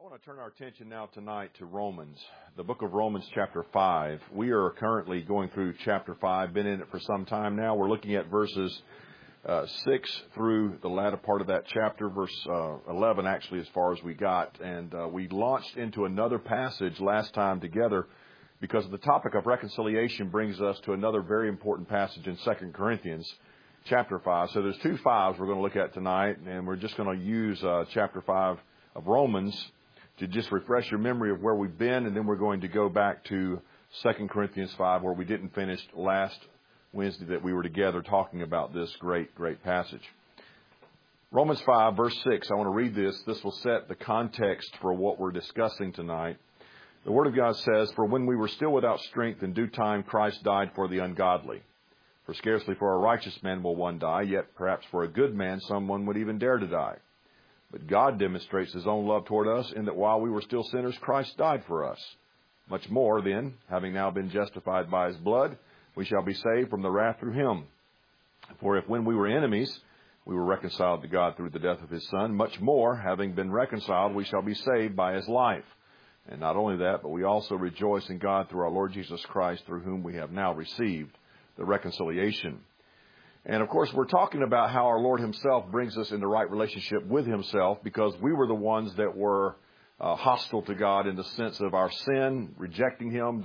I want to turn our attention now tonight to Romans, the book of Romans chapter 5. We are currently going through chapter 5, been in it for some time now. We're looking at verses 6 through the latter part of that chapter, verse 11 actually as far as we got. And we launched into another passage last time together because the topic of reconciliation brings us to another very important passage in 2 Corinthians chapter 5. So there's two fives we're going to look at tonight, and we're just going to use chapter 5 of Romans to just refresh your memory of where we've been, and then we're going to go back to 2 Corinthians 5, where we didn't finish last Wednesday that we were together talking about this great passage. Romans 5, verse 6, I want to read this. This will set the context for what we're discussing tonight. The Word of God says, "For when we were still without strength, in due time Christ died for the ungodly. For scarcely for a righteous man will one die, yet perhaps for a good man someone would even dare to die. But God demonstrates His own love toward us in that while we were still sinners, Christ died for us. Much more, then, having now been justified by His blood, we shall be saved from the wrath through Him. For if when we were enemies, we were reconciled to God through the death of His Son, much more, having been reconciled, we shall be saved by His life. And not only that, but we also rejoice in God through our Lord Jesus Christ, through whom we have now received the reconciliation." And, of course, we're talking about how our Lord Himself brings us into right relationship with Himself, because we were the ones that were hostile to God in the sense of our sin, rejecting Him,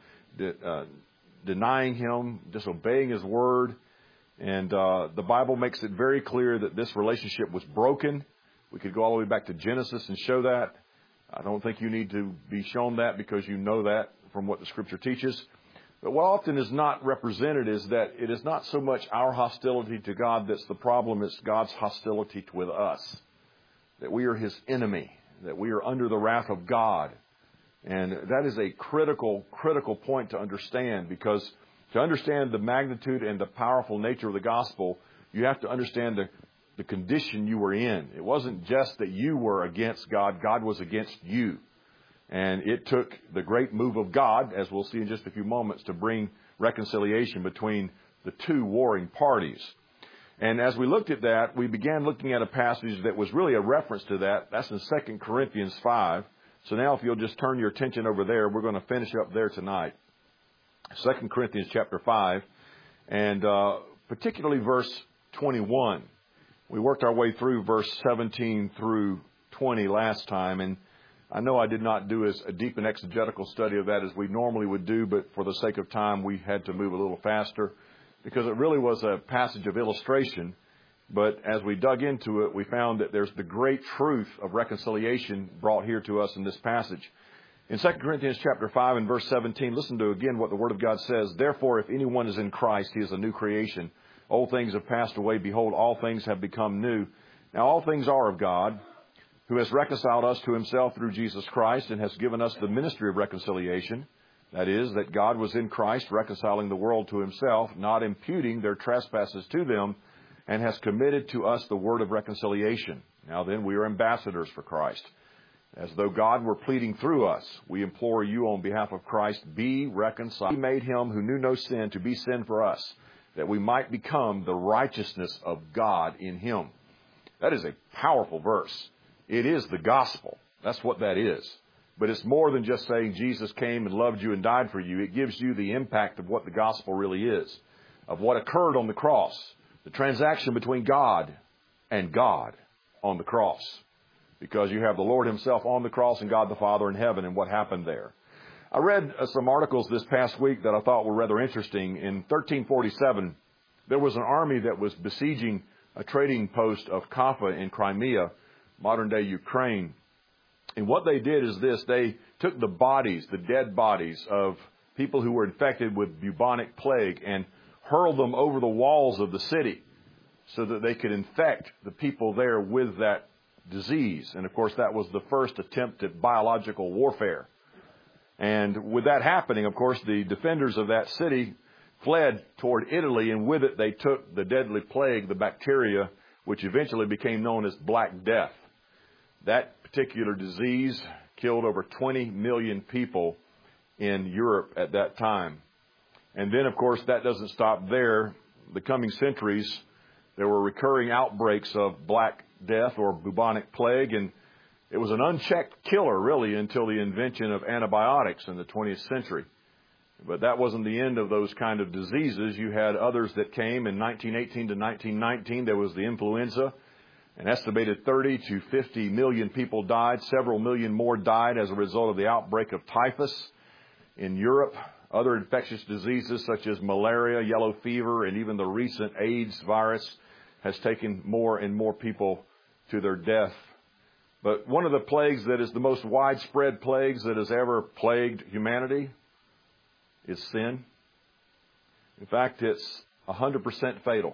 denying Him, disobeying His Word. And the Bible makes it very clear that this relationship was broken. We could go all the way back to Genesis and show that. I don't think you need to be shown that, because you know that from what the Scripture teaches. But what often is not represented is that it is not so much our hostility to God that's the problem, it's God's hostility with us. That we are His enemy, that we are under the wrath of God. And that is a critical point to understand, because to understand the magnitude and the powerful nature of the gospel, you have to understand the condition you were in. It wasn't just that you were against God, God was against you. And it took the great move of God, as we'll see in just a few moments, to bring reconciliation between the two warring parties. And as we looked at that, we began looking at a passage that was really a reference to that. That's in 2 Corinthians 5. So now if you'll just turn your attention over there, we're going to finish up there tonight. 2 Corinthians chapter 5, and particularly verse 21. We worked our way through verse 17 through 20 last time, and I know I did not do as deep an exegetical study of that as we normally would do, but for the sake of time, we had to move a little faster because it really was a passage of illustration. But as we dug into it, we found that there's the great truth of reconciliation brought here to us in this passage. In 2 Corinthians chapter 5 and verse 17, listen to again what the Word of God says. "Therefore, if anyone is in Christ, he is a new creation. Old things have passed away. Behold, all things have become new. Now all things are of God, who has reconciled us to Himself through Jesus Christ and has given us the ministry of reconciliation. That is, that God was in Christ reconciling the world to Himself, not imputing their trespasses to them, and has committed to us the word of reconciliation. Now then, we are ambassadors for Christ. As though God were pleading through us, we implore you on behalf of Christ, be reconciled. He made Him who knew no sin to be sin for us, that we might become the righteousness of God in Him." That is a powerful verse. It is the gospel. That's what that is. But it's more than just saying Jesus came and loved you and died for you. It gives you the impact of what the gospel really is, of what occurred on the cross, the transaction between God and God on the cross. Because you have the Lord Himself on the cross and God the Father in heaven, and what happened there. I read some articles this past week that I thought were rather interesting. In 1347, there was an army that was besieging a trading post of Kaffa in Crimea, modern-day Ukraine. And what they did is this. They took the bodies, the dead bodies of people who were infected with bubonic plague, and hurled them over the walls of the city so that they could infect the people there with that disease. And, of course, that was the first attempt at biological warfare. And with that happening, of course, the defenders of that city fled toward Italy, and with it they took the deadly plague, the bacteria, which eventually became known as Black Death. That particular disease killed over 20 million people in Europe at that time. And then, of course, that doesn't stop there. The coming centuries, there were recurring outbreaks of Black Death or bubonic plague, and It was an unchecked killer, really, until the invention of antibiotics in the 20th century. But that wasn't the end of those kind of diseases. You had others that came in 1918 to 1919. There was the influenza. An estimated 30 to 50 million people died. Several million more died as a result of the outbreak of typhus in Europe. Other infectious diseases such as malaria, yellow fever, and even the recent AIDS virus has taken more and more people to their death. But one of the plagues that is the most widespread plagues that has ever plagued humanity is sin. In fact, it's 100% fatal.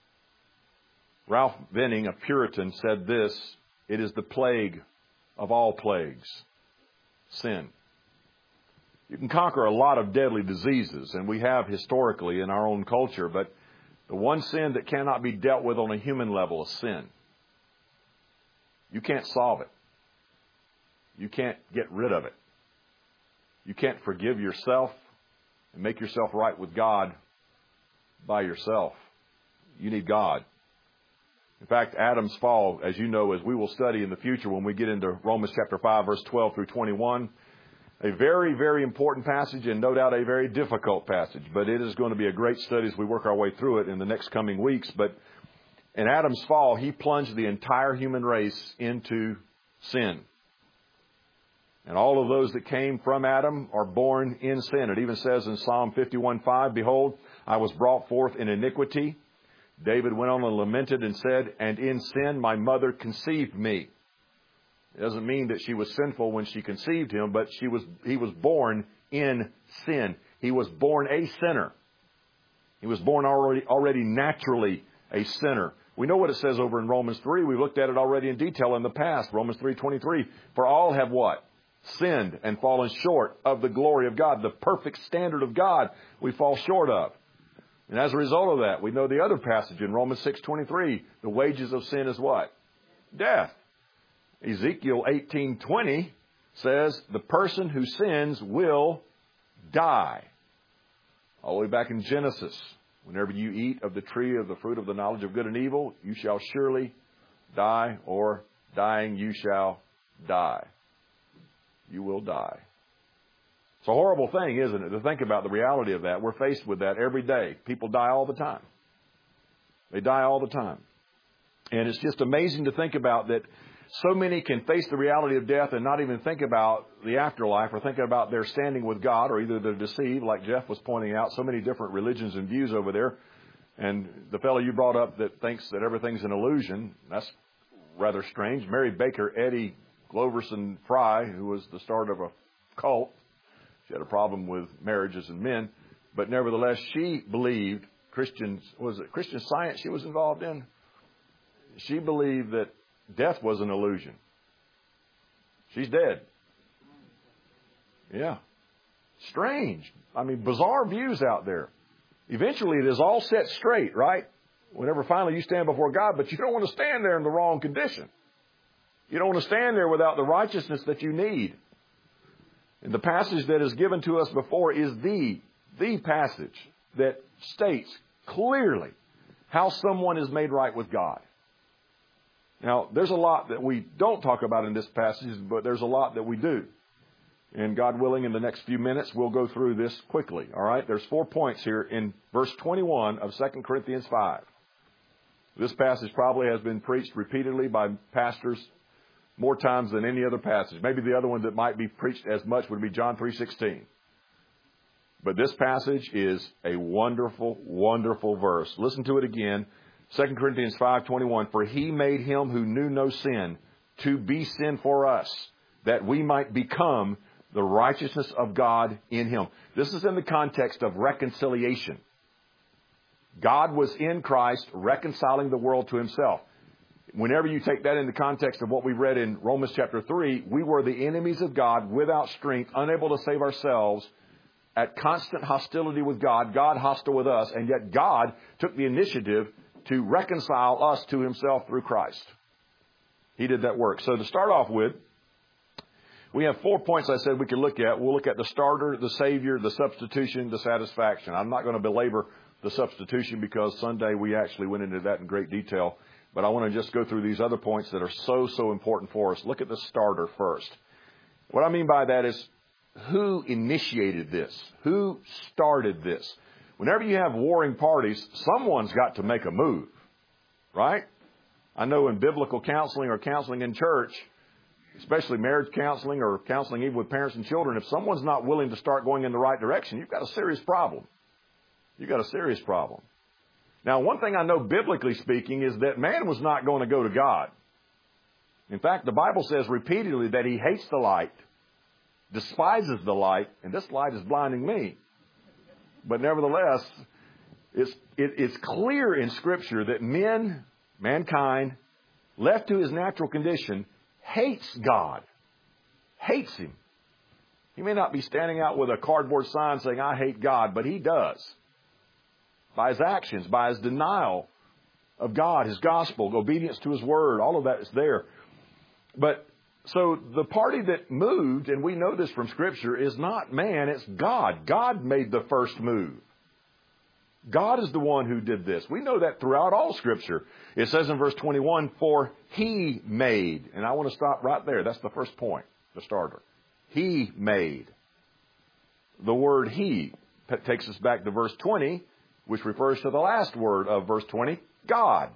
Ralph Venning, a Puritan, said this: "It is the plague of all plagues, sin." You can conquer a lot of deadly diseases, and we have historically in our own culture, but the one sin that cannot be dealt with on a human level is sin. You can't solve it. You can't get rid of it. You can't forgive yourself and make yourself right with God by yourself. You need God. In fact, Adam's fall, as you know, as we will study in the future when we get into Romans chapter 5, verse 12 through 21, a very, very important passage and no doubt a very difficult passage. But it is going to be a great study as we work our way through it in the next coming weeks. But in Adam's fall, he plunged the entire human race into sin. And all of those that came from Adam are born in sin. It even says in Psalm 51:5, "Behold, I was brought forth in iniquity." David went on and lamented and said, "And in sin my mother conceived me." It doesn't mean that she was sinful when she conceived him, but he was born in sin. He was born a sinner. He was born already naturally a sinner. We know what it says over in Romans 3. We've looked at it already in detail in the past. Romans 3:23. "For all have" what? "Sinned and fallen short of the glory of God." The perfect standard of God we fall short of. And as a result of that, we know the other passage in Romans 6:23. The wages of sin is what? Death. Ezekiel 18:20 says the person who sins will die. All the way back in Genesis, "Whenever you eat of the tree of the fruit of the knowledge of good and evil, you shall surely die," or "dying you shall die." You will die. It's a horrible thing, isn't it, to think about the reality of that. We're faced with that every day. People die all the time. They die all the time. And it's just amazing to think about that so many can face the reality of death and not even think about the afterlife or thinking about their standing with God, or either they're deceived, like Jeff was pointing out, so many different religions and views over there. And the fellow you brought up that thinks that everything's an illusion, that's rather strange. Mary Baker Eddy Gloverson Fry, who was the start of a cult. She had a problem with marriages and men, but nevertheless, she believed Christian Science she was involved in? She believed that death was an illusion. She's dead. Yeah. Strange. I mean, bizarre views out there. Eventually, it is all set straight, right? Whenever finally you stand before God, but you don't want to stand there in the wrong condition. You don't want to stand there without the righteousness that you need. And the passage that is given to us before is the passage that states clearly how someone is made right with God. Now, there's a lot that we don't talk about in this passage, but there's a lot that we do. And God willing, in the next few minutes, we'll go through this quickly. All right? There's 4 points here in verse 21 of 2 Corinthians 5. This passage probably has been preached repeatedly by pastors more times than any other passage. Maybe the other one that might be preached as much would be John 3:16. But this passage is a wonderful, wonderful verse. Listen to it again. 2 Corinthians 5:21. "For he made him who knew no sin to be sin for us, that we might become the righteousness of God in him." This is in the context of reconciliation. God was in Christ reconciling the world to himself. Whenever you take that in the context of what we read in Romans chapter 3, we were the enemies of God, without strength, unable to save ourselves, at constant hostility with God, God hostile with us, and yet God took the initiative to reconcile us to himself through Christ. He did that work. So to start off with, we have 4 points I said we could look at. We'll look at the starter, the Savior, the substitution, the satisfaction. I'm not going to belabor the substitution because Sunday we actually went into that in great detail. But I want to just go through these other points that are so important for us. Look at the starter first. What I mean by that is, who initiated this? Who started this? Whenever you have warring parties, someone's got to make a move, right? I know in biblical counseling or counseling in church, especially marriage counseling or counseling even with parents and children, if someone's not willing to start going in the right direction, you've got a serious problem. You've got a serious problem. Now, one thing I know biblically speaking is that man was not going to go to God. In fact, the Bible says repeatedly that he hates the light, despises the light, and this light is blinding me. But nevertheless, it's clear in Scripture that mankind, left to his natural condition, hates God. Hates Him. He may not be standing out with a cardboard sign saying, I hate God, but he does. By his actions, by his denial of God, His gospel, obedience to His word, all of that is there. But so the party that moved, and we know this from Scripture, is not man, it's God. God made the first move. God is the one who did this. We know that throughout all Scripture. It says in verse 21, for He made. And I want to stop right there. That's the first point, the starter. He made. The word He takes us back to verse 20, which refers to the last word of verse 20, God.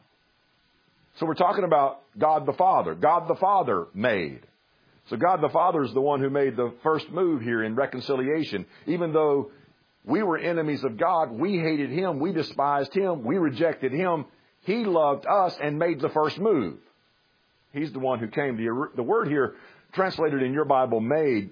So we're talking about God the Father. God the Father made. So God the Father is the one who made the first move here in reconciliation. Even though we were enemies of God, we hated Him, we despised Him, we rejected Him, He loved us and made the first move. He's the one who came. The word here, translated in your Bible, made,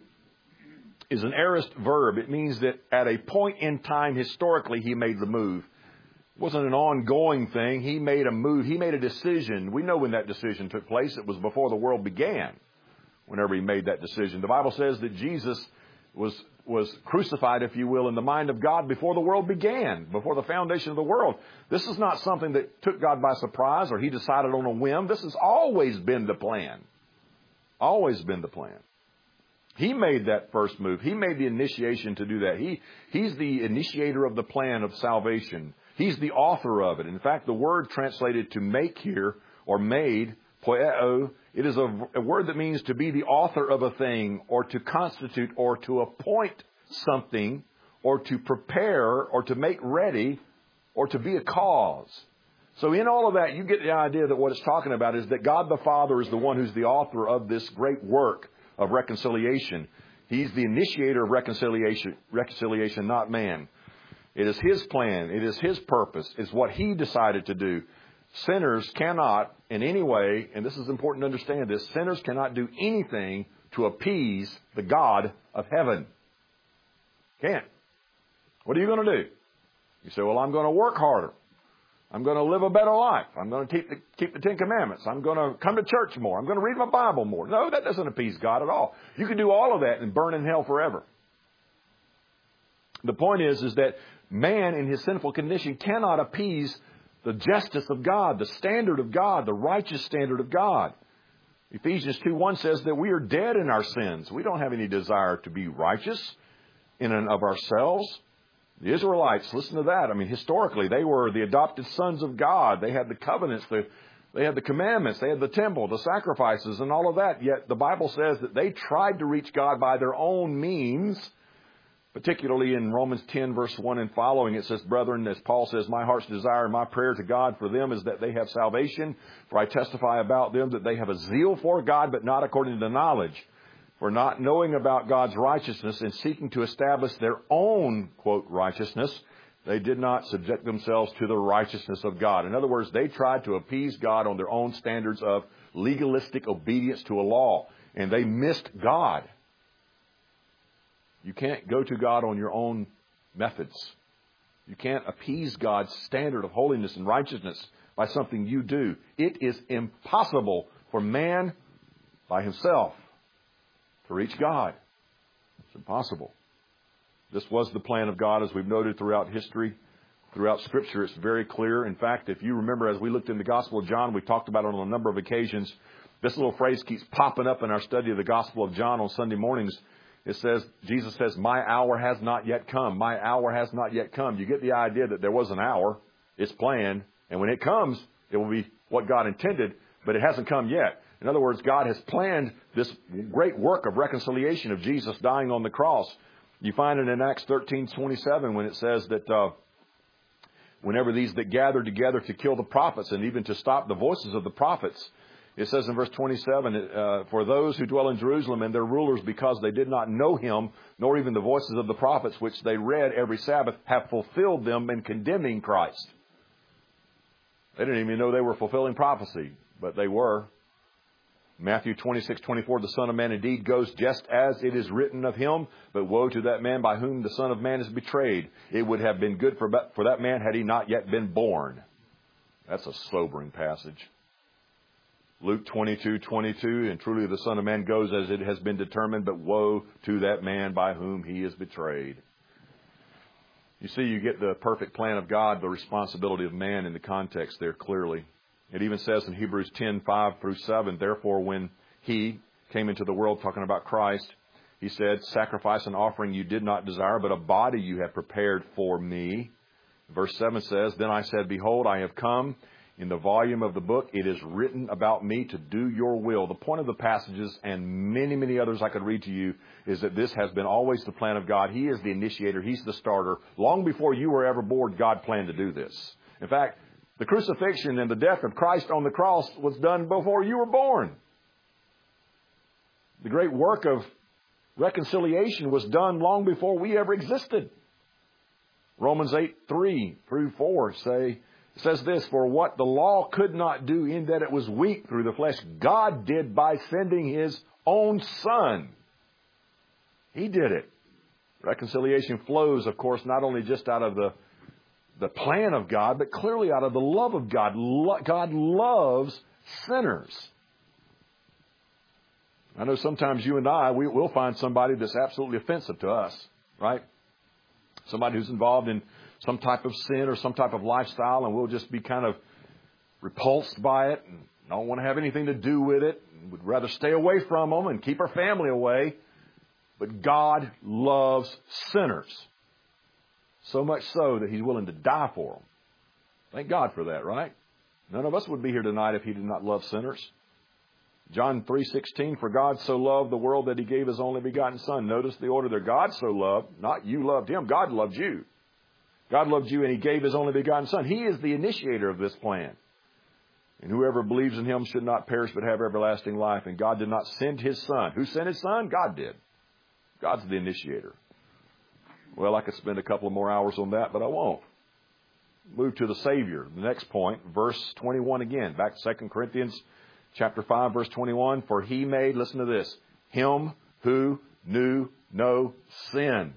is an aorist verb. It means that at a point in time, historically, He made the move. It wasn't an ongoing thing. He made a move. He made a decision. We know when that decision took place. It was before the world began, whenever He made that decision. The Bible says that Jesus was crucified, if you will, in the mind of God before the world began, before the foundation of the world. This is not something that took God by surprise or He decided on a whim. This has always been the plan. Always been the plan. He made that first move. He made the initiation to do that. He's the initiator of the plan of salvation. He's the author of it. In fact, the word translated to make here, or made, poieo, it is a word that means to be the author of a thing, or to constitute, or to appoint something, or to prepare, or to make ready, or to be a cause. So in all of that, you get the idea that what it's talking about is that God the Father is the one who's the author of this great work of reconciliation. He's the initiator of reconciliation, not man. It is His plan. It is His purpose. It's what He decided to do. Sinners cannot in any way, and this is important to understand this, sinners cannot do anything to appease the God of heaven. Can't. What are you going to do? You say, well, I'm going to work harder. I'm going to live a better life. I'm going to keep the Ten Commandments. I'm going to come to church more. I'm going to read my Bible more. No, that doesn't appease God at all. You can do all of that and burn in hell forever. The point is that man in his sinful condition cannot appease the justice of God, the standard of God, the righteous standard of God. Ephesians 2:1 says that we are dead in our sins. We don't have any desire to be righteous in and of ourselves. The Israelites, listen to that. I mean, historically, they were the adopted sons of God. They had the covenants, they had the commandments, they had the temple, the sacrifices, and all of that. Yet the Bible says that they tried to reach God by their own means. Particularly in Romans 10, verse 1 and following, it says, brethren, as Paul says, my heart's desire and my prayer to God for them is that they have salvation. For I testify about them that they have a zeal for God, but not according to knowledge. For not knowing about God's righteousness and seeking to establish their own, quote, righteousness, they did not subject themselves to the righteousness of God. In other words, they tried to appease God on their own standards of legalistic obedience to a law. And they missed God. You can't go to God on your own methods. You can't appease God's standard of holiness and righteousness by something you do. It is impossible for man by himself to reach God. It's impossible. This was the plan of God, as we've noted throughout history, throughout Scripture. It's very clear. In fact, if you remember, as we looked in the Gospel of John, we talked about it on a number of occasions. This little phrase keeps popping up in our study of the Gospel of John on Sunday mornings. It says, Jesus says, my hour has not yet come. My hour has not yet come. You get the idea that there was an hour. It's planned. And when it comes, it will be what God intended, but it hasn't come yet. In other words, God has planned this great work of reconciliation of Jesus dying on the cross. You find it in Acts 13:27 when it says that whenever these that gathered together to kill the prophets and even to stop the voices of the prophets, it says in verse 27, for those who dwell in Jerusalem and their rulers, because they did not know him, nor even the voices of the prophets, which they read every Sabbath, have fulfilled them in condemning Christ. They didn't even know they were fulfilling prophecy, but they were. Matthew 26:24, the Son of Man indeed goes just as it is written of him, but woe to that man by whom the Son of Man is betrayed. It would have been good for that man had he not yet been born. That's a sobering passage. Luke 22:22, and truly the Son of Man goes as it has been determined, but woe to that man by whom he is betrayed. You see, you get the perfect plan of God, the responsibility of man in the context there clearly. It even says in Hebrews 10:5-7, therefore when he came into the world, talking about Christ, he said, sacrifice and offering you did not desire, but a body you have prepared for me. Verse 7 says, then I said, behold, I have come. In the volume of the book, it is written about me to do your will. The point of the passages, and many, many others I could read to you, is that this has been always the plan of God. He is the initiator. He's the starter. Long before you were ever born, God planned to do this. In fact, the crucifixion and the death of Christ on the cross was done before you were born. The great work of reconciliation was done long before we ever existed. Romans 8:3-4 says this, for what the law could not do in that it was weak through the flesh, God did by sending his own Son. He did it. Reconciliation flows, of course, not only just out of the plan of God, but clearly out of the love of God. God loves sinners. I know sometimes you and I, we'll find somebody that's absolutely offensive to us, right? Somebody who's involved in some type of sin or some type of lifestyle, and we'll just be kind of repulsed by it and don't want to have anything to do with it. We'd rather stay away from them and keep our family away. But God loves sinners. So much so that he's willing to die for them. Thank God for that, right? None of us would be here tonight if he did not love sinners. John 3:16, for God so loved the world that he gave his only begotten Son. Notice the order there. God so loved, not you loved him. God loved you. God loved you and he gave his only begotten Son. He is the initiator of this plan. And whoever believes in him should not perish but have everlasting life. And God did not send his Son. Who sent his Son? God did. God's the initiator. Well, I could spend a couple of more hours on that, but I won't. Move to the Savior. The next point, verse 21 again. Back to 2 Corinthians chapter 5, verse 21. For he made, listen to this, him who knew no sin.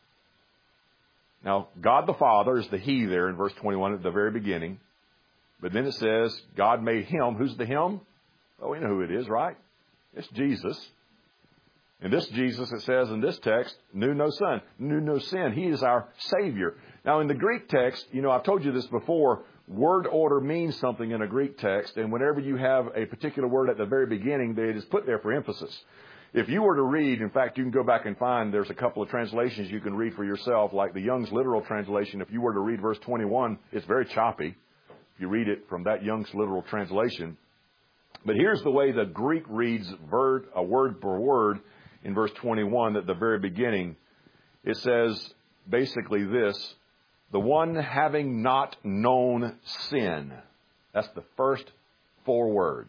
Now, God the Father is the he there in verse 21 at the very beginning. But then it says, God made him. Who's the him? Well, we know who it is, right? It's Jesus. And this Jesus, it says in this text, knew no sin. He is our Savior. Now, in the Greek text, I've told you this before, word order means something in a Greek text. And whenever you have a particular word at the very beginning, it is put there for emphasis. If you were to read, in fact, you can go back and find there's a couple of translations you can read for yourself, like the Young's Literal Translation. If you were to read verse 21, it's very choppy. If you read it from that Young's Literal Translation. But here's the way the Greek reads word per word in verse 21 at the very beginning. It says basically this, the one having not known sin. That's the first 4 words.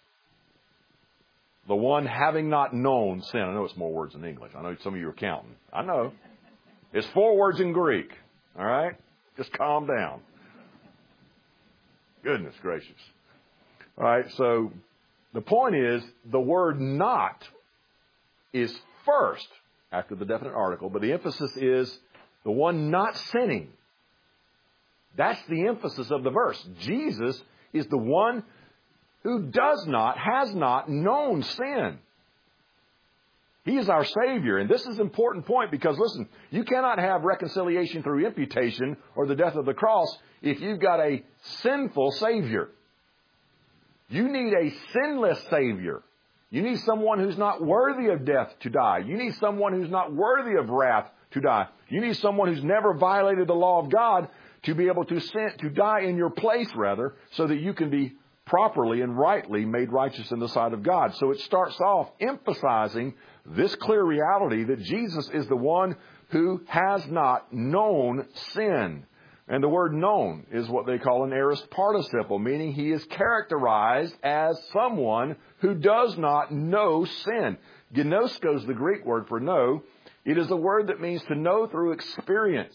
The one having not known sin. I know it's more words in English. I know some of you are counting. I know. It's 4 words in Greek. All right? Just calm down. Goodness gracious. All right, so the point is the word not is first after the definite article, but the emphasis is the one not sinning. That's the emphasis of the verse. Jesus is the one who has not known sin. He is our Savior. And this is an important point because, listen, you cannot have reconciliation through imputation or the death of the cross if you've got a sinful Savior. You need a sinless Savior. You need someone who's not worthy of death to die. You need someone who's not worthy of wrath to die. You need someone who's never violated the law of God to be able to die in your place, rather, so that you can be properly and rightly made righteous in the sight of God. So it starts off emphasizing this clear reality that Jesus is the one who has not known sin. And the word known is what they call an aorist participle, meaning he is characterized as someone who does not know sin. Gnosko is the Greek word for know. It is a word that means to know through experience.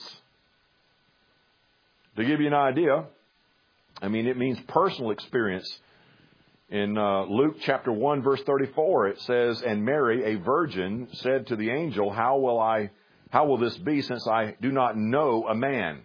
To give you an idea, it means personal experience. In Luke chapter 1, verse 34, it says, "And Mary, a virgin, said to the angel, How will this be, since I do not know a man?"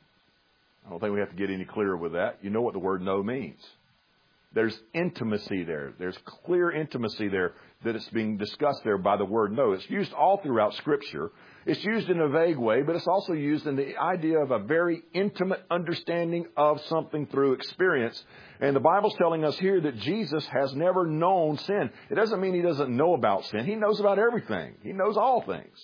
I don't think we have to get any clearer with that. You know what the word know means. There's intimacy there. There's clear intimacy there that it's being discussed there by the word know. It's used all throughout Scripture. It's used in a vague way, but it's also used in the idea of a very intimate understanding of something through experience. And the Bible's telling us here that Jesus has never known sin. It doesn't mean he doesn't know about sin. He knows about everything. He knows all things.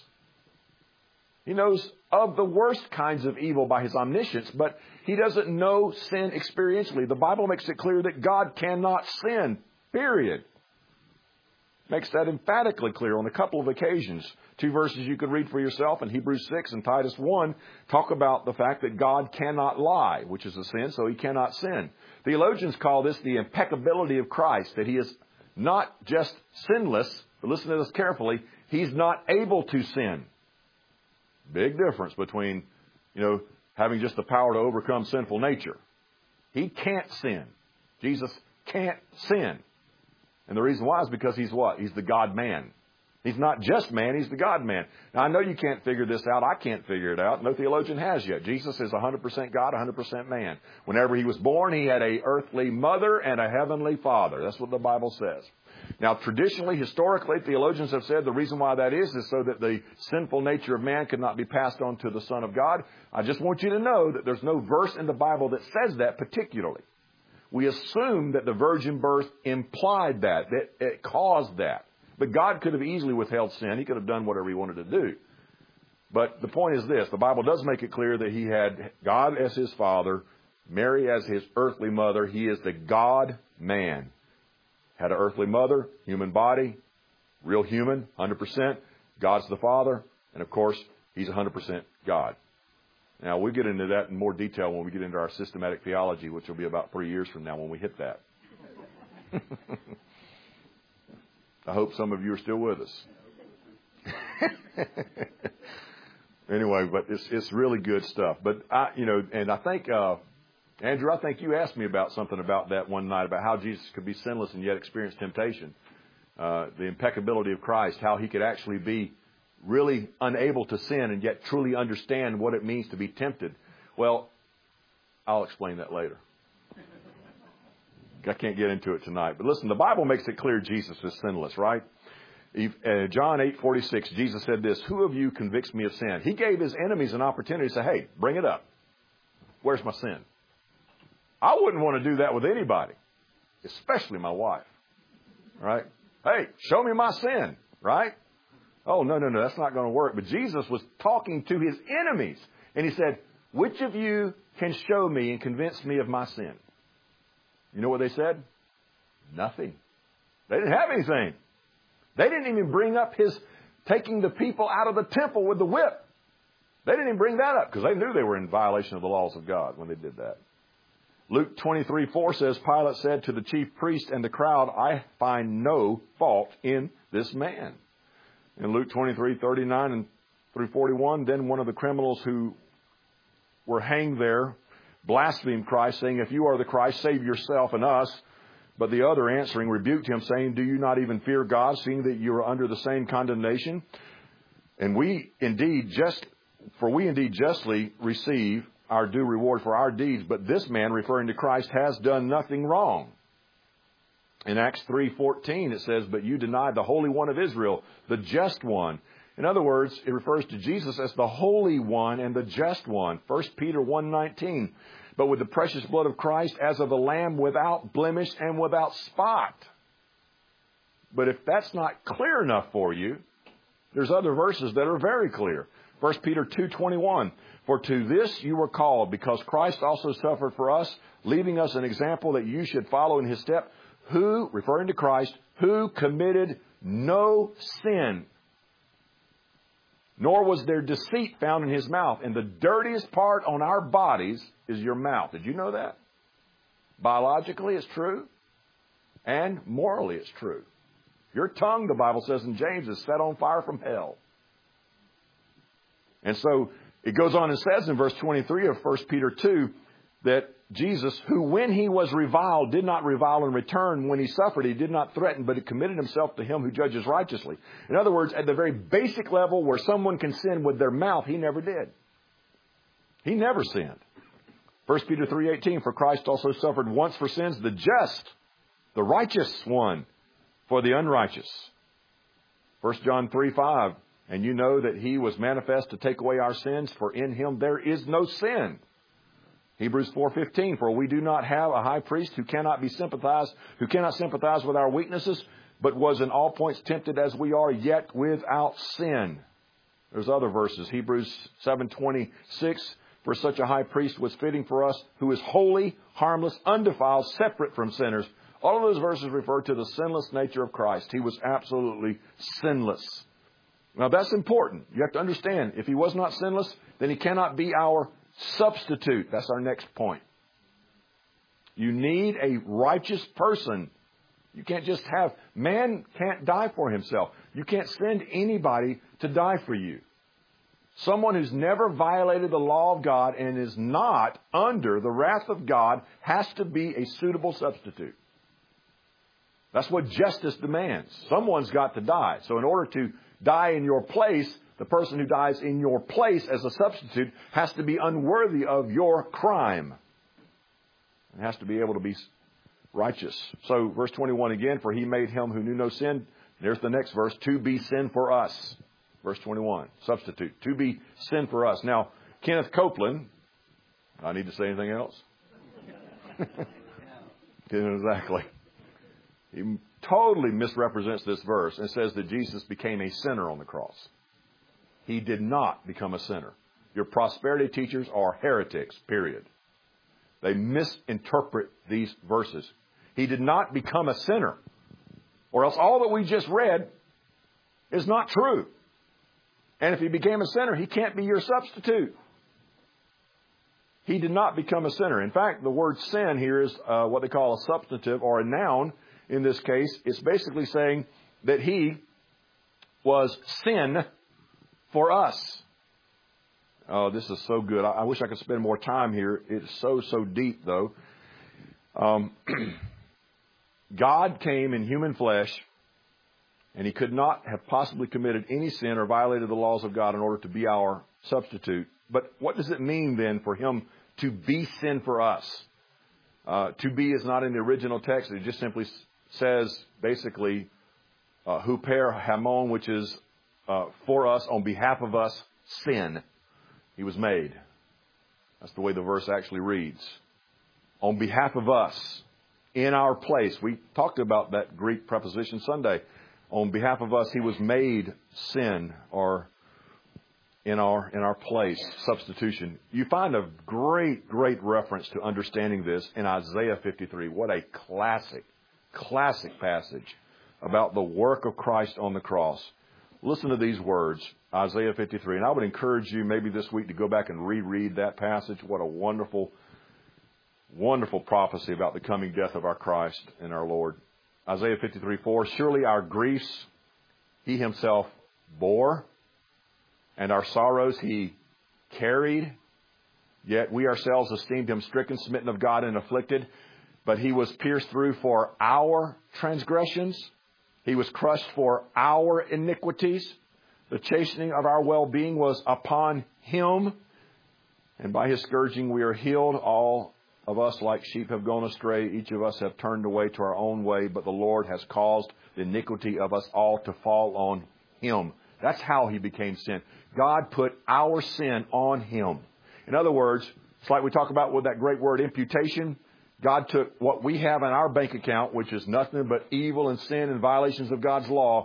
He knows of the worst kinds of evil by his omniscience, but he doesn't know sin experientially. The Bible makes it clear that God cannot sin, period. Makes that emphatically clear on a couple of occasions. 2 verses you could read for yourself in Hebrews 6 and Titus 1 talk about the fact that God cannot lie, which is a sin, so he cannot sin. Theologians call this the impeccability of Christ, that he is not just sinless, but listen to this carefully, he's not able to sin. Big difference between, having just the power to overcome sinful nature. He can't sin. Jesus can't sin. And the reason why is because he's what? He's the God-man. He's not just man, he's the God-man. Now, I know you can't figure this out. I can't figure it out. No theologian has yet. Jesus is 100% God, 100% man. Whenever he was born, he had an earthly mother and a heavenly father. That's what the Bible says. Now, traditionally, historically, theologians have said the reason why that is so that the sinful nature of man could not be passed on to the Son of God. I just want you to know that there's no verse in the Bible that says that particularly. We assume that the virgin birth implied that it caused that. But God could have easily withheld sin. He could have done whatever he wanted to do. But the point is this. The Bible does make it clear that he had God as his father, Mary as his earthly mother. He is the God-man. Had an earthly mother, human body, real human, 100%. God's the Father. And, of course, he's 100% God. Now, we'll get into that in more detail when we get into our systematic theology, which will be about 3 years from now when we hit that. I hope some of you are still with us. Anyway, but it's really good stuff. But, and I think... Andrew, I think you asked me about something about that one night, about how Jesus could be sinless and yet experience temptation. The impeccability of Christ, how he could actually be really unable to sin and yet truly understand what it means to be tempted. Well, I'll explain that later. I can't get into it tonight. But listen, the Bible makes it clear Jesus is sinless, right? John 8:46, Jesus said this, "Who of you convicts me of sin?" He gave his enemies an opportunity to say, "Hey, bring it up. Where's my sin?" I wouldn't want to do that with anybody, especially my wife, right? Hey, show me my sin, right? Oh, no, that's not going to work. But Jesus was talking to his enemies, and he said, "Which of you can show me and convince me of my sin?" You know what they said? Nothing. They didn't have anything. They didn't even bring up his taking the people out of the temple with the whip. They didn't even bring that up because they knew they were in violation of the laws of God when they did that. Luke 23:4 says, Pilate said to the chief priest and the crowd, "I find no fault in this man." In Luke 23:39 and through 41, then one of the criminals who were hanged there blasphemed Christ, saying, "If you are the Christ, save yourself and us." But the other answering rebuked him, saying, "Do you not even fear God, seeing that you are under the same condemnation? And we indeed justly receive our due reward for our deeds, but this man," referring to Christ, "has done nothing wrong." In Acts 3:14 it says, "But you denied the Holy One of Israel, the just one." In other words, it refers to Jesus as the Holy One and the Just One. 1 Peter 1:19, "But with the precious blood of Christ as of a lamb without blemish and without spot." But if that's not clear enough for you, There's other verses that are very clear. 1 Peter 2:21, for to this you were called, because Christ also suffered for us, leaving us an example that you should follow in his step, who, referring to Christ, who committed no sin, nor was there deceit found in his mouth. And the dirtiest part on our bodies is your mouth. Did you know that? Biologically, it's true. And morally, it's true. Your tongue, the Bible says in James, is set on fire from hell. And so it goes on and says in verse 23 of 1 Peter 2 that Jesus, who when he was reviled, did not revile in return. When he suffered, he did not threaten, but he committed himself to him who judges righteously. In other words, at the very basic level where someone can sin with their mouth, he never did. He never sinned. 1 Peter 3:18, for Christ also suffered once for sins, the just, the righteous one, for the unrighteous. 1 John 3:5, and you know that he was manifest to take away our sins, for in him there is no sin. Hebrews 4:15, for we do not have a high priest who cannot sympathize with our weaknesses, but was in all points tempted as we are, yet without sin. There's other verses. Hebrews 7:26, for such a high priest was fitting for us, who is holy, harmless, undefiled, separate from sinners. All of those verses refer to the sinless nature of Christ. He was absolutely sinless. Now that's important. You have to understand, if he was not sinless, then he cannot be our substitute. That's our next point. You need a righteous person. You can't just have, man can't die for himself. You can't send anybody to die for you. Someone who's never violated the law of God and is not under the wrath of God has to be a suitable substitute. That's what justice demands. Someone's got to die. So in order to die in your place, the person who dies in your place as a substitute has to be unworthy of your crime. It has to be able to be righteous. So verse 21 again, for he made him who knew no sin. There's the next verse, to be sin for us. Verse 21, substitute, to be sin for us. Now, Kenneth Copeland, I need to say anything else? Exactly. He totally misrepresents this verse and says that Jesus became a sinner on the cross. He did not become a sinner. Your prosperity teachers are heretics, period. They misinterpret these verses. He did not become a sinner, or else all that we just read is not true. And if he became a sinner, he can't be your substitute. He did not become a sinner. In fact, the word sin here is what they call a substantive or a noun. In this case, it's basically saying that he was sin for us. Oh, this is so good. I wish I could spend more time here. It's so deep, though. God came in human flesh, and he could not have possibly committed any sin or violated the laws of God in order to be our substitute. But what does it mean then for him to be sin for us? To be is not in the original text. It just simply says basically huper hamon, which is for us, on behalf of us, sin. He was made. That's the way the verse actually reads. On behalf of us, in our place. We talked about that Greek preposition Sunday. On behalf of us, he was made sin, or in our place, substitution. You find a great reference to understanding this in Isaiah 53. What a classic passage about the work of Christ on the cross. Listen to these words, Isaiah 53. And I would encourage you maybe this week to go back and reread that passage. What a wonderful prophecy about the coming death of our Christ and our Lord. Isaiah 53:4, surely our griefs he himself bore, and our sorrows he carried. Yet we ourselves esteemed him stricken, smitten of God, and afflicted. But he was pierced through for our transgressions. He was crushed for our iniquities. The chastening of our well-being was upon him. And by his scourging we are healed. All of us like sheep have gone astray. Each of us have turned away to our own way. But the Lord has caused the iniquity of us all to fall on him. That's how he became sin. God put our sin on him. In other words, it's like we talk about with that great word imputation. God took what we have in our bank account, which is nothing but evil and sin and violations of God's law,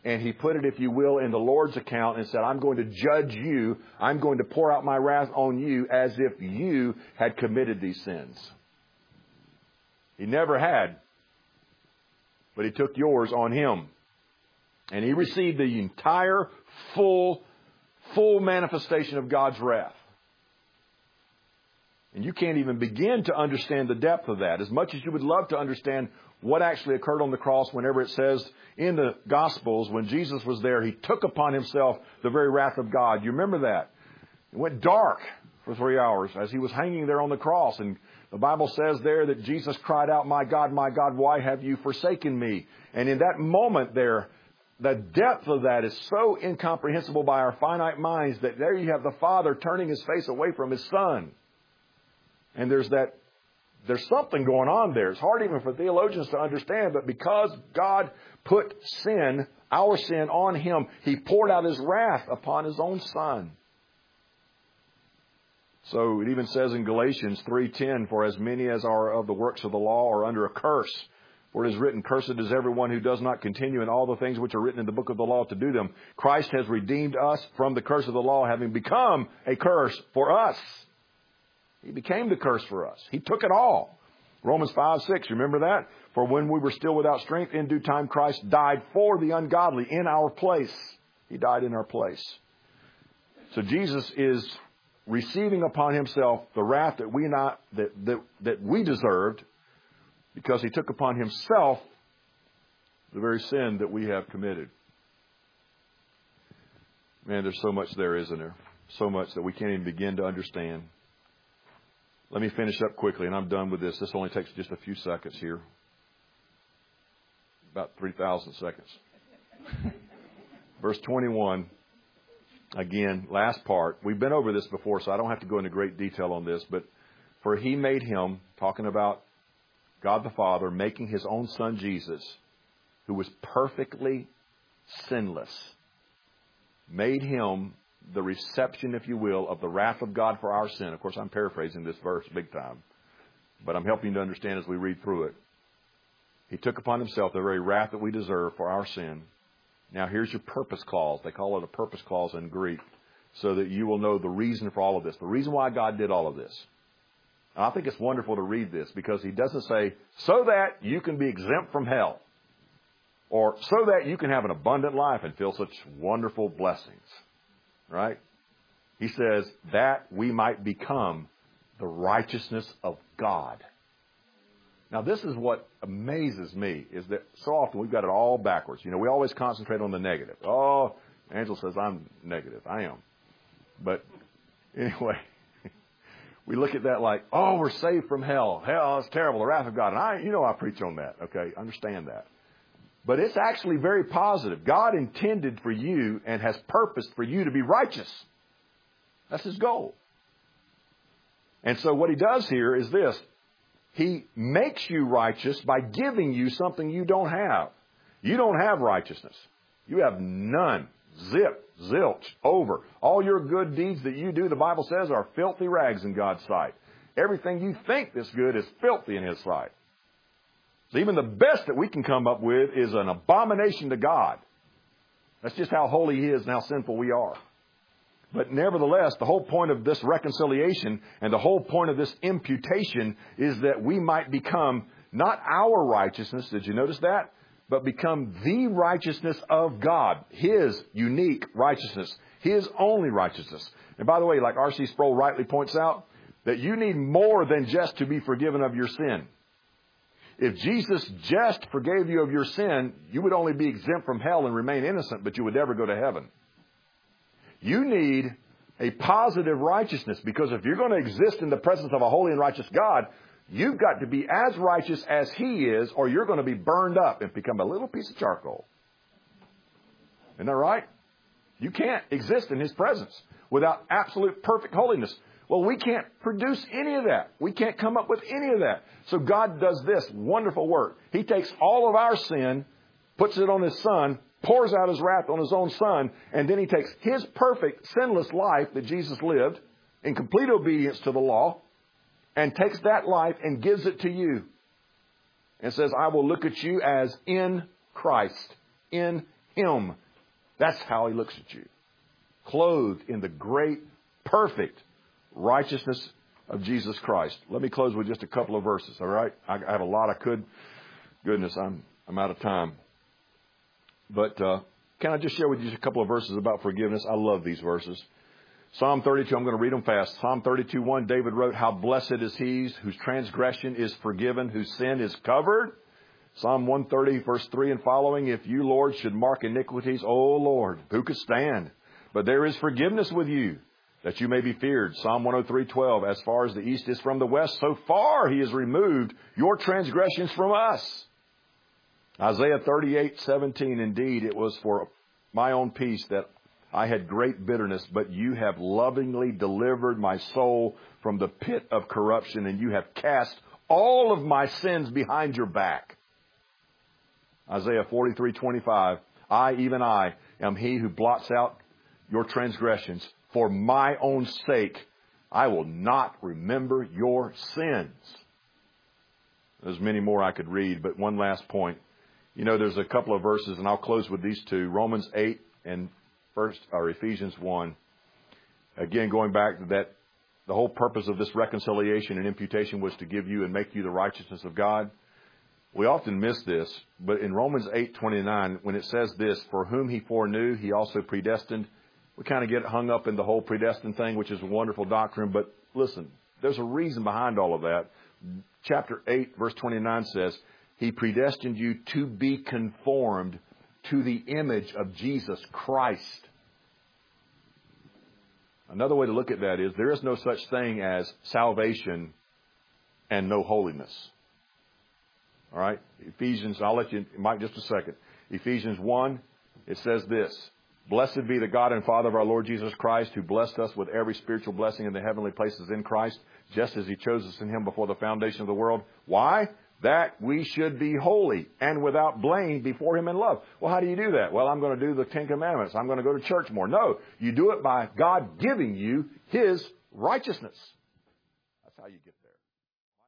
and He put it, if you will, in the Lord's account and said, I'm going to judge you. I'm going to pour out my wrath on you as if you had committed these sins. He never had, but He took yours on Him. And He received the entire full manifestation of God's wrath. And you can't even begin to understand the depth of that. As much as you would love to understand what actually occurred on the cross, whenever it says in the Gospels, when Jesus was there, He took upon Himself the very wrath of God. You remember that? It went dark for 3 hours as He was hanging there on the cross. And the Bible says there that Jesus cried out, my God, why have you forsaken me? And in that moment there, the depth of that is so incomprehensible by our finite minds that there you have the Father turning His face away from His Son. And there's something going on there. It's hard even for theologians to understand, but because God put sin, our sin, on Him, He poured out His wrath upon His own Son. So it even says in Galatians 3:10, for as many as are of the works of the law are under a curse. For it is written, cursed is everyone who does not continue in all the things which are written in the book of the law to do them. Christ has redeemed us from the curse of the law, having become a curse for us. He became the curse for us. He took it all. Romans 5:6, remember that? For when we were still without strength, in due time Christ died for the ungodly in our place. He died in our place. So Jesus is receiving upon Himself the wrath that we deserved, because He took upon Himself the very sin that we have committed. Man, there's so much there, isn't there? So much that we can't even begin to understand. Let me finish up quickly, and I'm done with this. This only takes just a few seconds here. About 3,000 seconds. Verse 21, again, last part. We've been over this before, so I don't have to go into great detail on this. But for He made Him, talking about God the Father, making His own Son Jesus, who was perfectly sinless, made Him the reception, if you will, of the wrath of God for our sin. Of course, I'm paraphrasing this verse big time, but I'm helping you to understand as we read through it. He took upon Himself the very wrath that we deserve for our sin. Now, here's your purpose clause. They call it a purpose clause in Greek, so that you will know the reason for all of this, the reason why God did all of this. And I think it's wonderful to read this, because He doesn't say, so that you can be exempt from hell, or so that you can have an abundant life and feel such wonderful blessings. Right? He says that we might become the righteousness of God. Now, this is what amazes me, is that so often we've got it all backwards. You know, we always concentrate on the negative. Oh, Angela says I'm negative. I am. But anyway, we look at that like, oh, we're saved from hell. Hell is terrible, the wrath of God. And I preach on that. Okay, understand that. But it's actually very positive. God intended for you and has purposed for you to be righteous. That's His goal. And so what He does here is this. He makes you righteous by giving you something you don't have. You don't have righteousness. You have none. Zip, zilch, over. All your good deeds that you do, the Bible says, are filthy rags in God's sight. Everything you think is good is filthy in His sight. So even the best that we can come up with is an abomination to God. That's just how holy He is and how sinful we are. But nevertheless, the whole point of this reconciliation and the whole point of this imputation is that we might become not our righteousness, did you notice that? But become the righteousness of God, His unique righteousness, His only righteousness. And by the way, like R.C. Sproul rightly points out, that you need more than just to be forgiven of your sin. If Jesus just forgave you of your sin, you would only be exempt from hell and remain innocent, but you would never go to heaven. You need a positive righteousness, because if you're going to exist in the presence of a holy and righteous God, you've got to be as righteous as He is, or you're going to be burned up and become a little piece of charcoal. Isn't that right? You can't exist in His presence without absolute perfect holiness. Well, we can't produce any of that. We can't come up with any of that. So God does this wonderful work. He takes all of our sin, puts it on His Son, pours out His wrath on His own Son, and then He takes His perfect, sinless life that Jesus lived in complete obedience to the law, and takes that life and gives it to you. And says, I will look at you as in Christ, in Him. That's how He looks at you. Clothed in the great, perfect righteousness of Jesus Christ. Let me close with just a couple of verses, all right? I have a lot I could. Goodness, I'm out of time. But can I just share with you just a couple of verses about forgiveness? I love these verses. Psalm 32, I'm going to read them fast. Psalm 32:1, David wrote, "How blessed is he whose transgression is forgiven, whose sin is covered." Psalm 130, verse 3 and following, "If you, Lord, should mark iniquities, O Lord, who could stand? But there is forgiveness with you, that you may be feared." Psalm 103:12, "As far as the east is from the west, so far He has removed your transgressions from us." Isaiah 38:17, "Indeed, it was for my own peace that I had great bitterness, but you have lovingly delivered my soul from the pit of corruption, and you have cast all of my sins behind your back." Isaiah 43:25, even I, am He who blots out your transgressions. For my own sake, I will not remember your sins. There's many more I could read, but one last point. You know, there's a couple of verses, and I'll close with these two. Romans 8 and Ephesians 1. Again, going back to that, the whole purpose of this reconciliation and imputation was to give you and make you the righteousness of God. We often miss this, but in Romans 8:29, when it says this, "For whom He foreknew, He also predestined," we kind of get hung up in the whole predestined thing, which is a wonderful doctrine, but listen, there's a reason behind all of that. Chapter 8, verse 29 says, "He predestined you to be conformed to the image of Jesus Christ." Another way to look at that is there is no such thing as salvation and no holiness. All right? Ephesians, I'll let you, Mike, just a second. Ephesians 1, it says this, "Blessed be the God and Father of our Lord Jesus Christ, who blessed us with every spiritual blessing in the heavenly places in Christ, just as He chose us in Him before the foundation of the world." Why? "That we should be holy and without blame before Him in love." Well, how do you do that? Well, I'm going to do the 10 Commandments. I'm going to go to church more. No, you do it by God giving you His righteousness. That's how you get there.